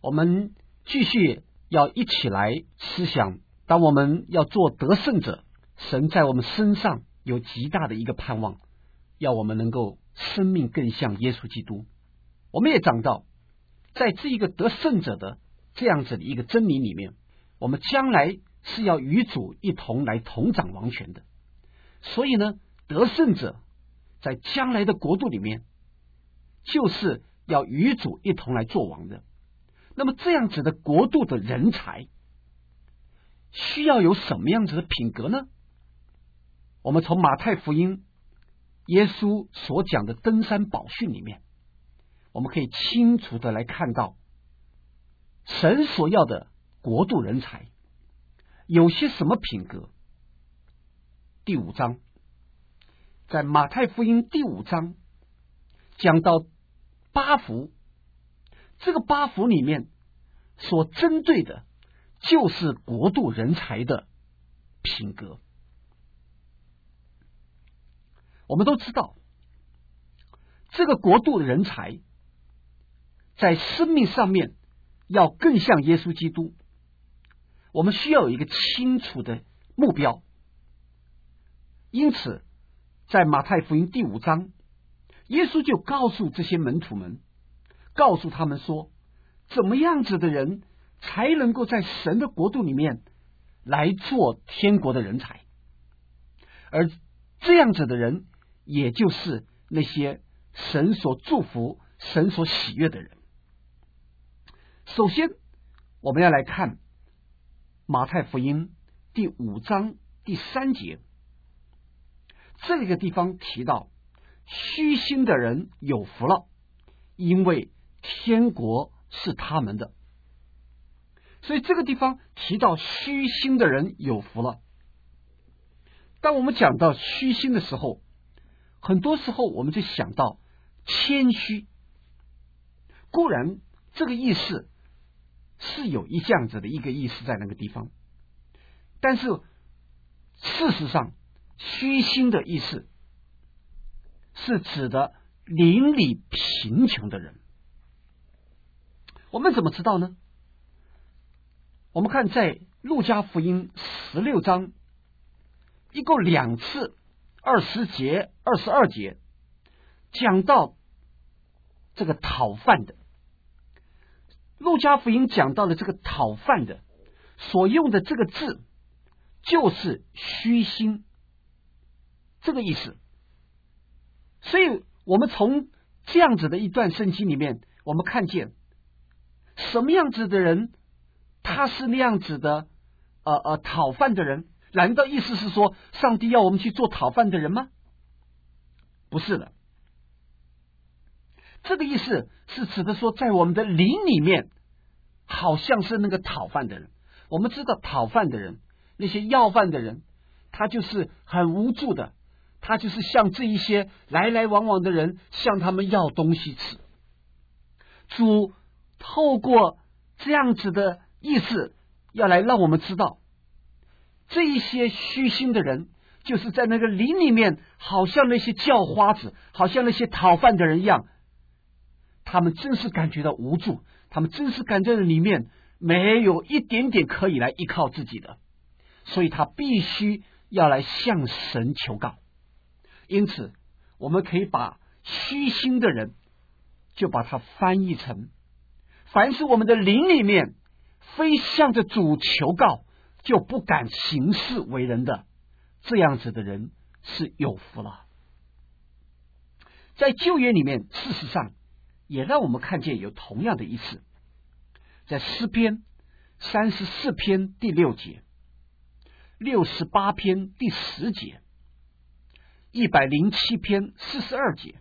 我们继续要一起来思想，当我们要做得胜者，神在我们身上有极大的一个盼望，要我们能够生命更像耶稣基督。我们也讲到，在这一个得胜者的这样子的一个真理里面，我们将来是要与主一同来同掌王权的。所以呢，得胜者在将来的国度里面，就是要与主一同来做王的。那么这样子的国度的人才需要有什么样子的品格呢？我们从马太福音耶稣所讲的登山宝训里面，我们可以清楚的来看到神所要的国度人才有些什么品格。第5章，在马太福音第5章讲到8福，这个8福里面所针对的就是国度人才的品格。我们都知道，这个国度的人才在生命上面要更像耶稣基督，我们需要有一个清楚的目标。因此在马太福音第5章，耶稣就告诉这些门徒们，告诉他们说，怎么样子的人才能够在神的国度里面来做天国的人才，而这样子的人也就是那些神所祝福、神所喜悦的人。首先我们要来看马太福音第5章第3节，这个地方提到虚心的人有福了，因为天国是他们的。所以这个地方提到虚心的人有福了。当我们讲到虚心的时候，很多时候我们就想到谦虚。固然这个意思是有一这样子的一个意思在那个地方，但是事实上虚心的意思是指的邻里贫穷的人。我们怎么知道呢？我们看在路加福音16章一共2次20节22节讲到这个讨饭的。路加福音讲到了这个讨饭的所用的这个字就是虚心这个意思。所以我们从这样子的一段圣经里面，我们看见什么样子的人他是那样子的讨饭的人。难道意思是说上帝要我们去做讨饭的人吗？不是的，这个意思是指的说在我们的灵里面好像是那个讨饭的人。我们知道讨饭的人，那些要饭的人，他就是很无助的，他就是向这一些来来往往的人向他们要东西吃。主透过这样子的意思要来让我们知道，这一些虚心的人就是在那个灵里面好像那些叫花子，好像那些讨饭的人一样，他们真是感觉到无助，他们真是感觉到里面没有一点点可以来依靠自己的，所以他必须要来向神求告。因此我们可以把虚心的人就把它翻译成，凡是我们的灵里面非向着主求告就不敢行事为人的，这样子的人是有福了。在旧约里面事实上也让我们看见有同样的意思，在诗篇34篇第6节，68篇第10节，107篇42节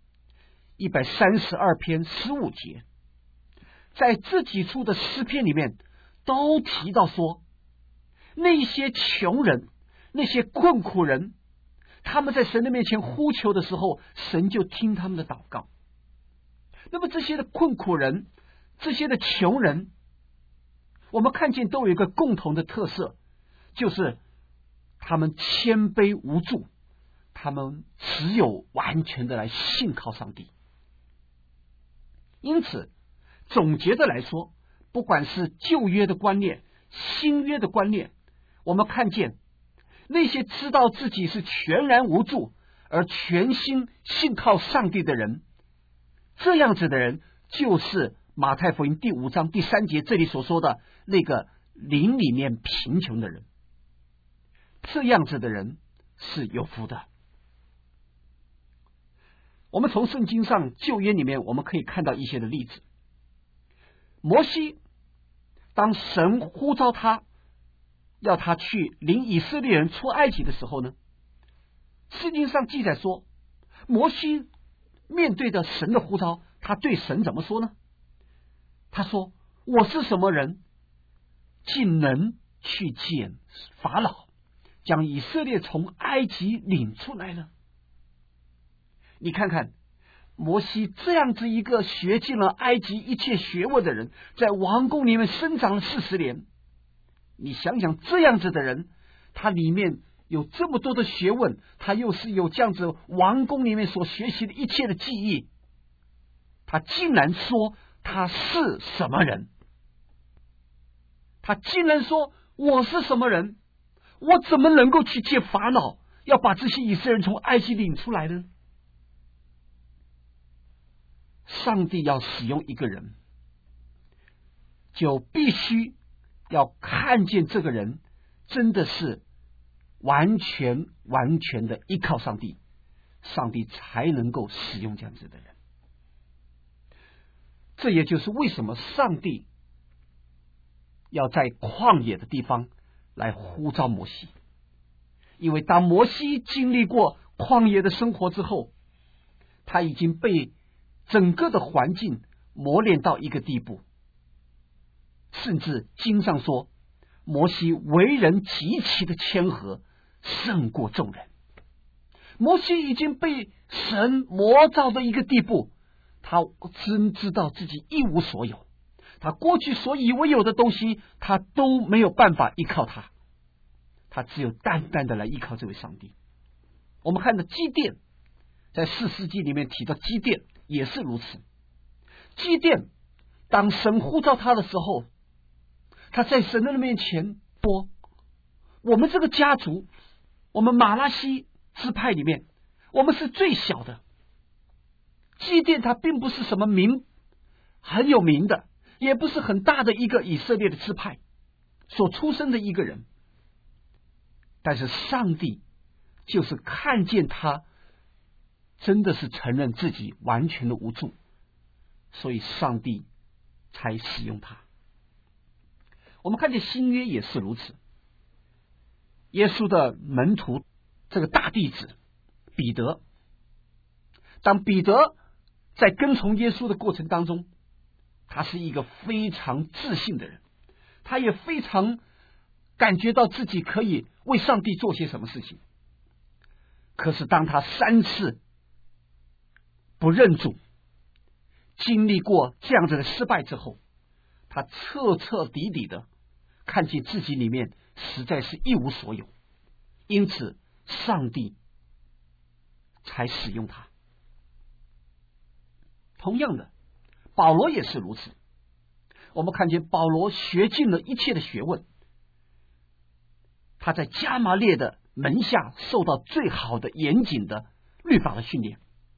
，132篇15节，在这几处的诗篇里面都提到说，那些穷人，那些困苦人，他们在神的面前呼求的时候，神就听他们的祷告。那么这些的困苦人，这些的穷人，我们看见都有一个共同的特色，就是他们谦卑无助，他们只有完全的来信靠上帝。因此总结的来说， 不管是旧约的观念、新约的观念，我们看见那些知道自己是全然无助而全心信靠上帝的人，这样子的人就是马太福音第5章第3节这里所说的那个灵里面贫穷的人。这样子的人是有福的。我们从圣经上旧约里面我们可以看到一些的例子。摩西当神呼召他要他去领以色列人出埃及的时候呢，圣经上记载说，摩西面对着神的呼召，他对神怎么说呢？他说，我是什么人竟能去见法老，将以色列从埃及领出来呢？你看看摩西这样子一个学尽了埃及一切学问的人，在王宫里面生长了40年，你想想这样子的人，他里面有这么多的学问，他又是有这样子王宫里面所学习的一切的技艺，他竟然说他是什么人？他竟然说我是什么人？我怎么能够去见法老，要把这些以色列人从埃及领出来呢？上帝要使用一个人，就必须要看见这个人真的是完全的依靠上帝，上帝才能够使用这样子的人。这也就是为什么上帝要在旷野的地方来呼召摩西，因为当摩西经历过旷野的生活之后，他已经被整个的环境磨练到一个地步，甚至经上说摩西为人极其的谦和，胜过众人。摩西已经被神磨造的一个地步，他真知道自己一无所有，他过去所以为有的东西他都没有办法依靠他只有单单的来依靠这位上帝。我们看到基甸，在4世纪里面提到基甸也是如此。基甸当神呼召他的时候，他在神的面前说，我们这个家族，我们马拉西支派里面我们是最小的。基甸他并不是什么很有名的，也不是很大的一个以色列的支派所出生的一个人，但是上帝就是看见他真的是承认自己完全的无助，所以上帝才使用他。我们看见新约也是如此。耶稣的门徒这个大弟子彼得，当彼得在跟从耶稣的过程当中，他是一个非常自信的人，他也非常感觉到自己可以为上帝做些什么事情。可是当他3次不认主，经历过这样子的失败之后，他彻底的看见自己里面实在是一无所有，因此上帝才使用他。同样的，保罗也是如此。我们看见保罗学尽了一切的学问，他在加马列的门下受到最好的严谨的律法的训练，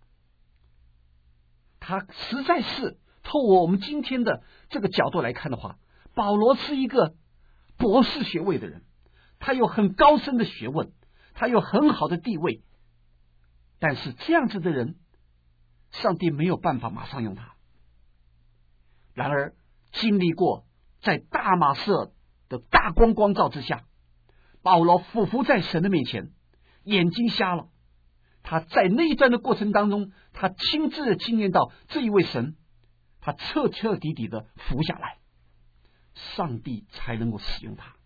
他实在是透过我们今天的这个角度来看的话，保罗是一个博士学位的人，他有很高深的学问，他有很好的地位，但是这样子的人上帝没有办法马上用他。然而经历过在大马色的大光照之下，保罗俯伏在神的面前，眼睛瞎了，他在那一段的过程当中，他亲自的经验到这一位神，他彻底的服下来，上帝才能够使用他。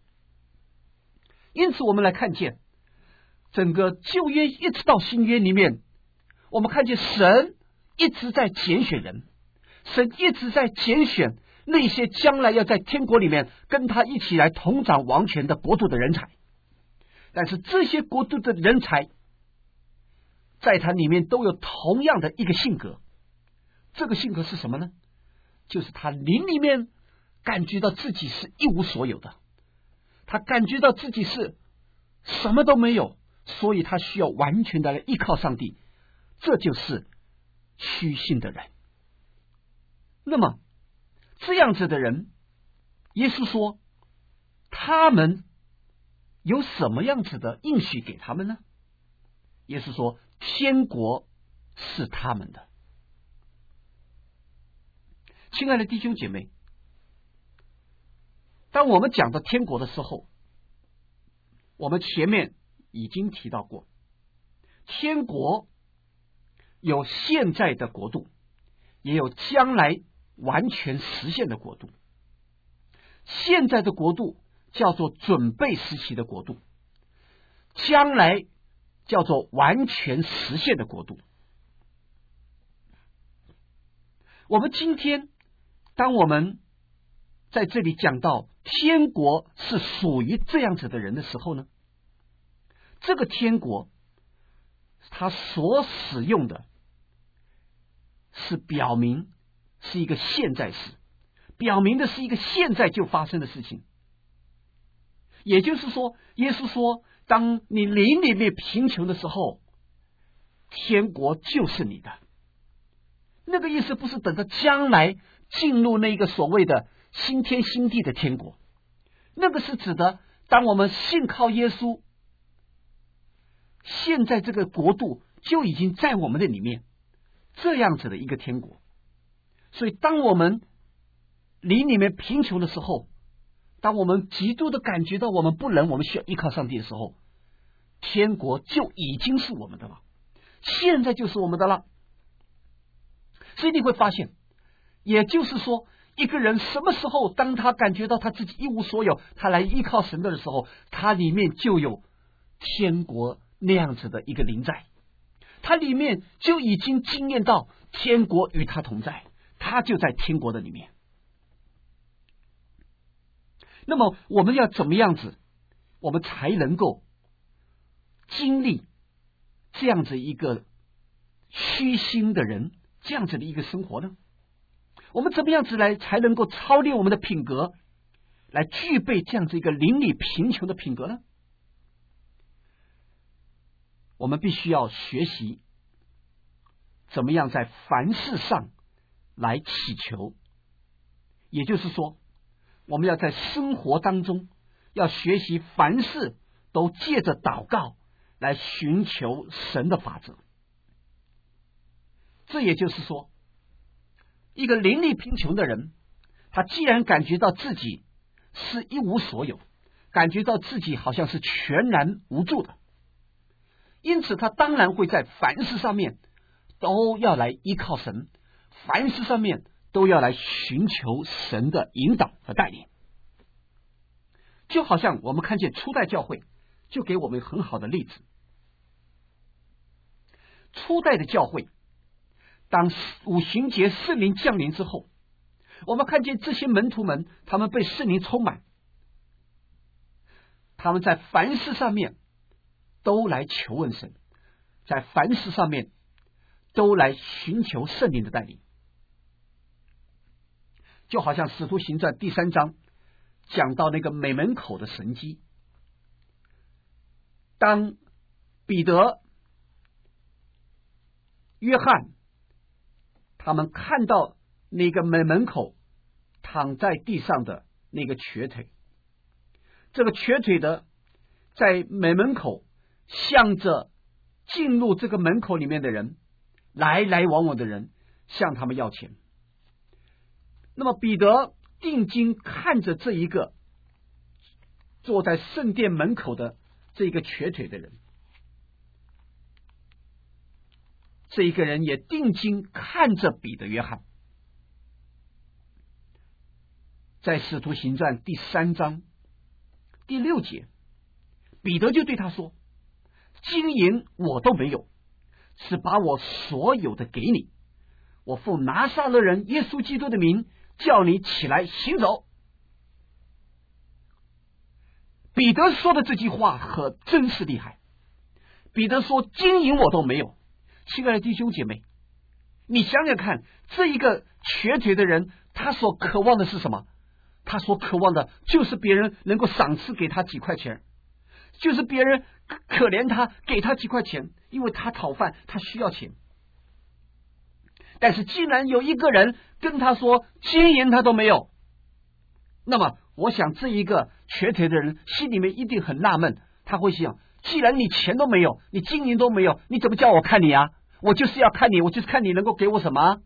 因此我们来看见整个旧约一直到新约里面，我们看见神一直在拣选人，神一直在拣选那些将来要在天国里面跟他一起来同掌王权的国度的人才。但是这些国度的人才在他里面都有同样的一个性格，这个性格是什么呢？就是他灵里面感觉到自己是一无所有的，他感觉到自己是什么都没有，所以他需要完全的来依靠上帝，这就是虚心的人。那么这样子的人，耶稣说他们有什么样子的应许给他们呢？耶稣说天国是他们的。亲爱的弟兄姐妹，当我们讲到天国的时候，我们前面已经提到过，天国有现在的国度，也有将来完全实现的国度。现在的国度叫做准备时期的国度，将来叫做完全实现的国度。我们今天当我们在这里讲到天国是属于这样子的人的时候呢，这个天国它所使用的是表明是一个现在时，表明的是一个现在就发生的事情。也就是说，耶稣说当你灵里面贫穷的时候，天国就是你的。那个意思不是等到将来进入那个所谓的新天新地的天国，那个是指的当我们信靠耶稣，现在这个国度就已经在我们的里面，这样子的一个天国。所以当我们灵里面贫穷的时候，当我们极度的感觉到我们不能，我们需要依靠上帝的时候，天国就已经是我们的了，现在就是我们的了。所以你会发现，也就是说一个人什么时候当他感觉到他自己一无所有，他来依靠神的时候，他里面就有天国那样子的一个灵在，他里面就已经经验到天国与他同在，他就在天国的里面。那么我们要怎么样子，我们才能够经历这样子一个虚心的人，这样子的一个生活呢？我们怎么样子来才能够操练我们的品格，来具备这样子一个邻里贫穷的品格呢？我们必须要学习怎么样在凡事上来祈求，也就是说我们要在生活当中要学习凡事都借着祷告来寻求神的法则。这也就是说，一个邻里贫穷的人，他既然感觉到自己是一无所有，感觉到自己好像是全然无助的，因此他当然会在凡事上面都要来依靠神，凡事上面都要来寻求神的引导和带领。就好像我们看见初代教会就给我们很好的例子。初代的教会当五旬节圣灵降临之后，我们看见这些门徒们他们被圣灵充满，他们在凡事上面都来求问神，在凡事上面都来寻求圣灵的带领。就好像使徒行传第3章讲到那个美门口的神迹，当彼得、约翰他们看到那个美门口躺在地上的那个瘸腿，这个瘸腿的在美门口向着进入这个门口里面的人，来来往往的人向他们要钱。那么彼得定睛看着这一个坐在圣殿门口的这一个瘸腿的人，这一个人也定睛看着彼得、约翰。在使徒行传第3章第6节，彼得就对他说：金银我都没有，只把我所有的给你，我奉拿撒勒人耶稣基督的名叫你起来行走。彼得说的这句话可真是厉害。彼得说金银我都没有。亲爱的弟兄姐妹，你想想看，这一个瘸腿的人他所渴望的是什么？ 他所渴望的就是别人能够赏赐给他几块钱，就是别人可怜他，给他几块钱，因为他讨饭，他需要钱。但是既然有一个人跟他说金银他都没有，那么我想这一个瘸腿的人心里面一定很纳闷，他会想，既然你钱都没有，你金银都没有，你怎么叫我看你啊？我就是要看你，我就是看你能够给我什么。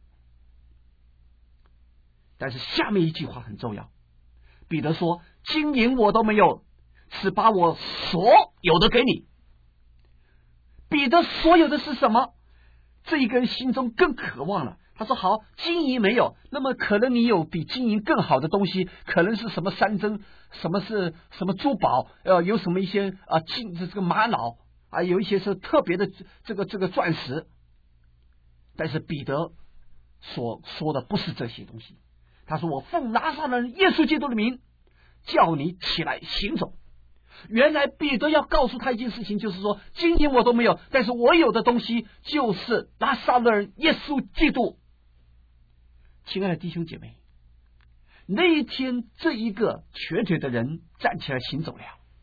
但是下面一句话很重要，彼得说，金银我都没有，只把我所有的给你。彼得所有的是什么？这一个人心中更渴望了。他说好，金银没有，那么可能你有比金银更好的东西，可能是什么山珍，什么是什么珠宝，有什么一些这个玛瑙啊，有一些是特别的这个钻石。但是彼得所说的不是这些东西，他说我奉拿撒勒人耶稣基督的名叫你起来行走。原来彼得要告诉他一件事情，就是说金银我都没有，但是我有的东西就是拿撒勒人耶稣基督。亲爱的弟兄姐妹，那一天这一个瘸腿的人站起来行走了，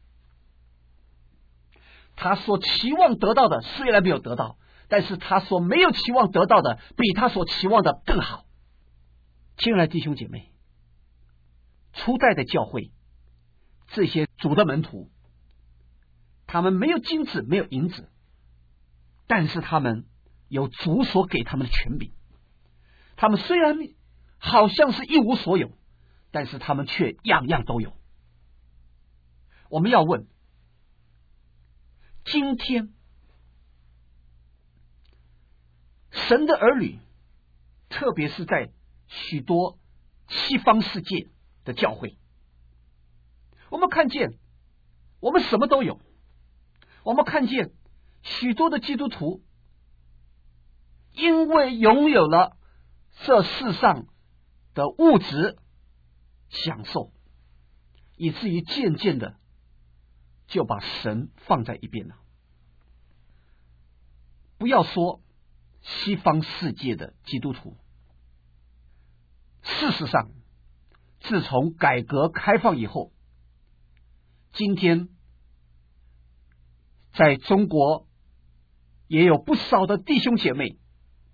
他所期望得到的虽然没有得到，但是他所没有期望得到的比他所期望的更好。亲爱的弟兄姐妹，初代的教会，这些主的门徒，他们没有金子没有银子，但是他们有主所给他们的权柄。他们虽然好像是一无所有，但是他们却样样都有。我们要问，今天神的儿女，特别是在许多西方世界的教会，我们看见我们什么都有，我们看见许多的基督徒因为拥有了这世上的物质享受，以至于渐渐的就把神放在一边了。不要说西方世界的基督徒，事实上自从改革开放以后，今天在中国也有不少的弟兄姐妹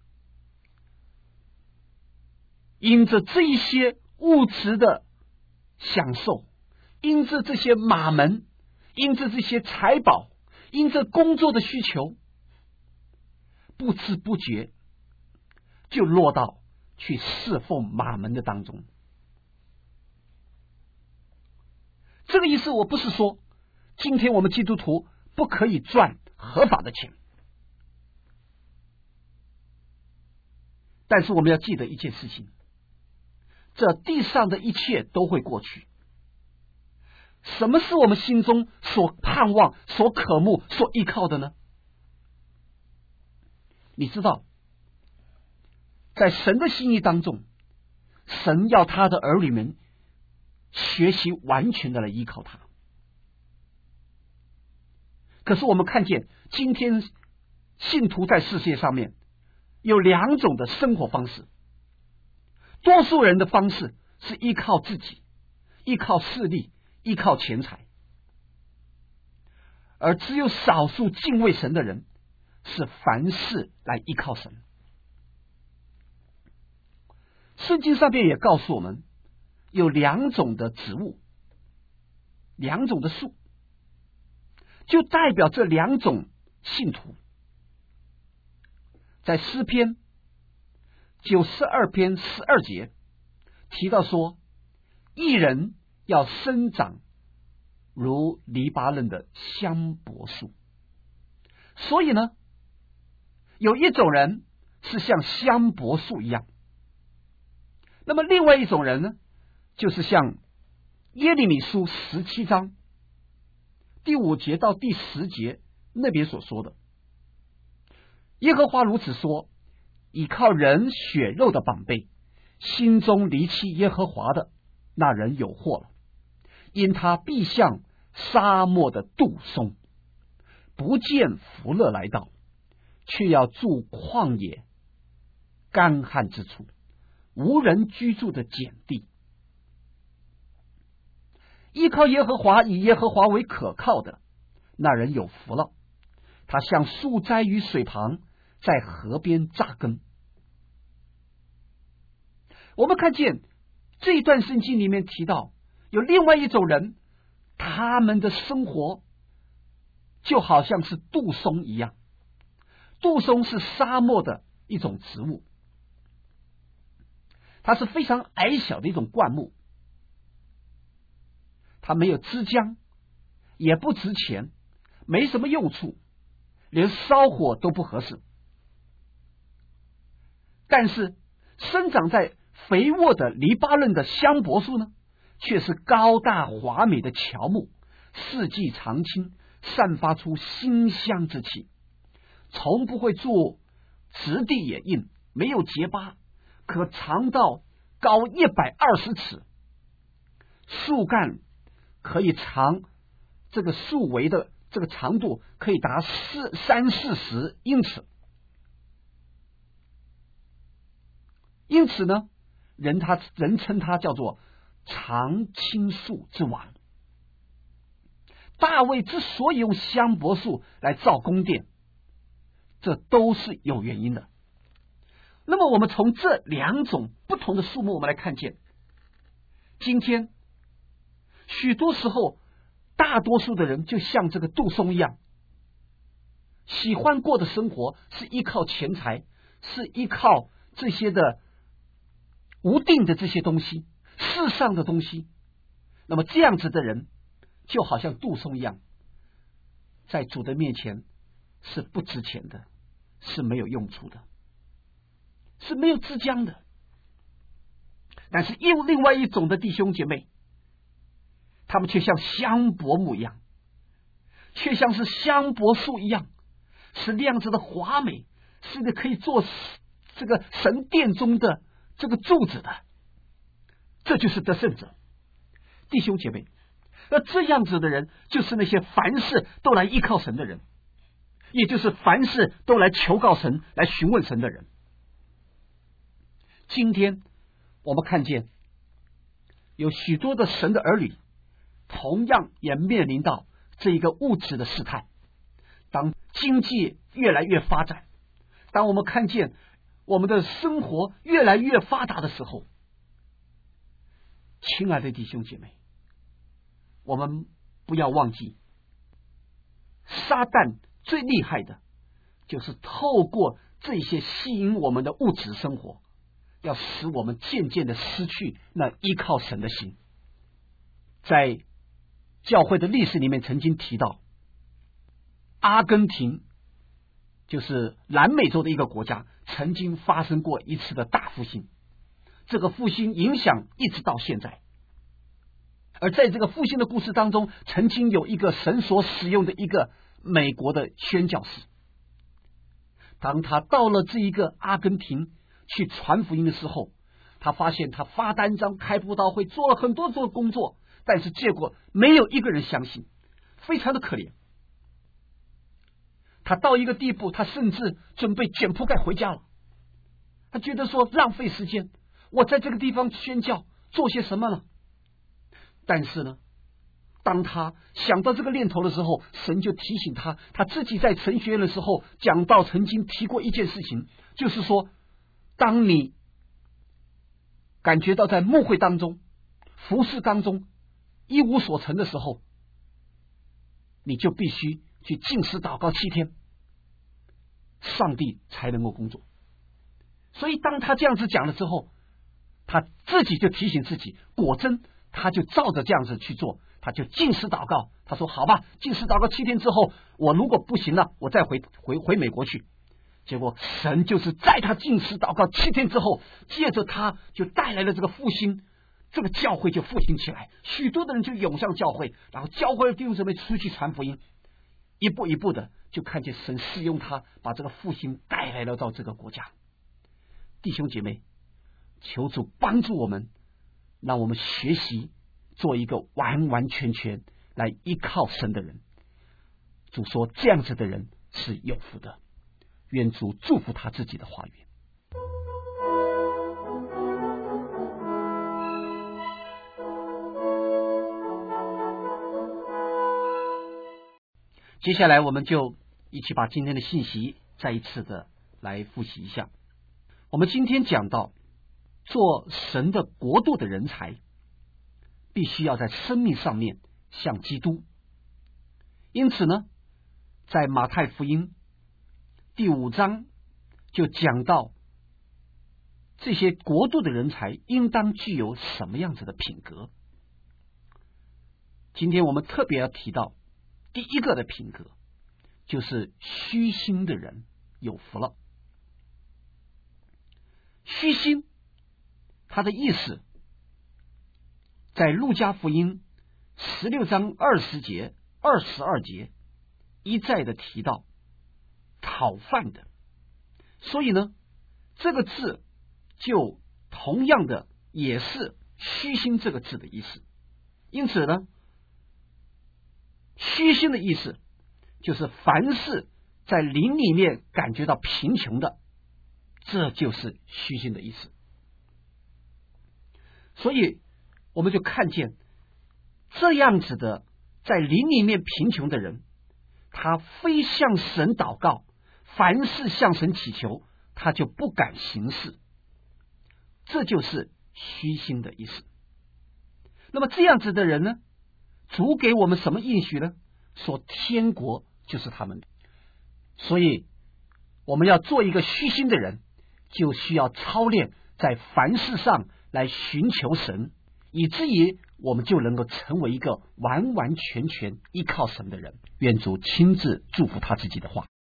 因着这一些物质的享受，因着这些马门，因着这些财宝，因着工作的需求，不知不觉就落到去侍奉马门的当中。这个意思我不是说今天我们基督徒不可以赚合法的钱，但是我们要记得一件事情，这地上的一切都会过去。什么是我们心中所盼望、所渴慕、所依靠的呢？你知道，在神的心意当中，神要他的儿女们学习完全的来依靠他。可是我们看见今天信徒在世界上面有两种的生活方式，多数人的方式是依靠自己，依靠势力，依靠钱财，而只有少数敬畏神的人是凡事来依靠神。圣经上面也告诉我们有两种的植物，两种的树，就代表这两种信徒。在诗篇92篇12节提到说，义人要生长如黎巴嫩的香柏树。所以呢，有一种人是像香柏树一样，那么另外一种人呢，就是像耶利米书17章第5节到第10节那边所说的，耶和华如此说，倚靠人血肉的膀臂，心中离弃耶和华的，那人有祸了，因他必像沙漠的杜松，不见福乐来到，却要住旷野干旱之处，无人居住的碱地。 依靠耶和华，以耶和华为可靠的，那人有福了。他像树栽于水旁，在河边扎根。我们看见这一段圣经里面提到，有另外一种人，他们的生活就好像是杜松一样。杜松是沙漠的一种植物，它是非常矮小的一种灌木，它没有枝浆，也不值钱，没什么用处，连烧火都不合适。但是生长在肥沃的黎巴嫩的香柏树呢，却是高大华美的乔木，四季常青，散发出馨香之气，从不会做质地也硬，没有结疤，可长到高120尺，树干可以长，这个树围的这个长度可以达30-40英尺。因此呢，人称它叫做常青树之王。大卫之所以用香柏树来造宫殿，这都是有原因的。那么我们从这两种不同的树木，我们来看见，今天许多时候大多数的人就像这个杜松一样，喜欢过的生活是依靠钱财，是依靠这些的无定的这些东西，世上的东西。那么这样子的人就好像杜松一样，在主的面前是不值钱的，是没有用处的，是没有枝浆的。但是另外一种的弟兄姐妹，他们却像香柏木一样，却像是香柏树一样，是那样子的华美，是个可以做这个神殿中的这个柱子的。这就是得胜者。弟兄姐妹，那这样子的人就是那些凡事都来依靠神的人，也就是凡事都来求告神，来询问神的人。今天我们看见有许多的神的儿女，同样也面临到这一个物质的试探。当经济越来越发展，当我们看见我们的生活越来越发达的时候，亲爱的弟兄姐妹，我们不要忘记，撒旦最厉害的就是透过这些吸引我们的物质生活，要使我们渐渐的失去那依靠神的心。在教会的历史里面曾经提到，阿根廷就是南美洲的一个国家，曾经发生过一次的大复兴，这个复兴影响一直到现在。而在这个复兴的故事当中，曾经有一个神所使用的一个美国的宣教士，当他到了这一个阿根廷去传福音的时候，他发现他发单张、开布道会，做了很多做工作，但是结果没有一个人相信，非常的可怜。他到一个地步，他甚至准备卷铺盖回家了。他觉得说浪费时间，我在这个地方宣教做些什么呢？但是呢，当他想到这个念头的时候，神就提醒他，他自己在神学院的时候讲到，曾经提过一件事情，就是说，当你感觉到在牧会当中、服事当中一无所成的时候，你就必须去禁食祷告7天，上帝才能够工作。所以当他这样子讲了之后，他自己就提醒自己，果真他就照着这样子去做，他就禁食祷告。他说好吧，禁食祷告7天之后，我如果不行了，我再回美国去。结果神就是在他禁食祷告7天之后，借着他就带来了这个复兴，这个教会就复兴起来，许多的人就涌向教会，然后教会的弟兄姊妹出去传福音，一步一步的就看见神使用他，把这个复兴带来了到这个国家。弟兄姐妹，求主帮助我们，让我们学习做一个完完全全来依靠神的人。主说这样子的人是有福的，愿主祝福他自己的话语。 接下来我们就一起把今天的信息再一次的来复习一下。我们今天讲到做神的国度的人才，必须要在生命上面像基督。因此呢，在马太福音第5章就讲到这些国度的人才应当具有什么样子的品格。今天我们特别要提到第一个的品格，就是虚心的人有福了。虚心它的意思在路加福音16章20节22节一再的提到讨饭的，所以呢这个字就同样的也是虚心这个字的意思。因此呢，虚心的意思就是凡是在灵里面感觉到贫穷的，这就是虚心的意思。所以我们就看见这样子的在灵里面贫穷的人，他非向神祷告，凡事向神祈求，他就不敢行事，这就是虚心的意思。那么这样子的人呢，主给我们什么应许呢？说天国就是他们的。所以我们要做一个虚心的人，就需要操练在凡事上来寻求神，以至于我们就能够成为一个完完全全依靠神的人。愿主亲自祝福他自己的话。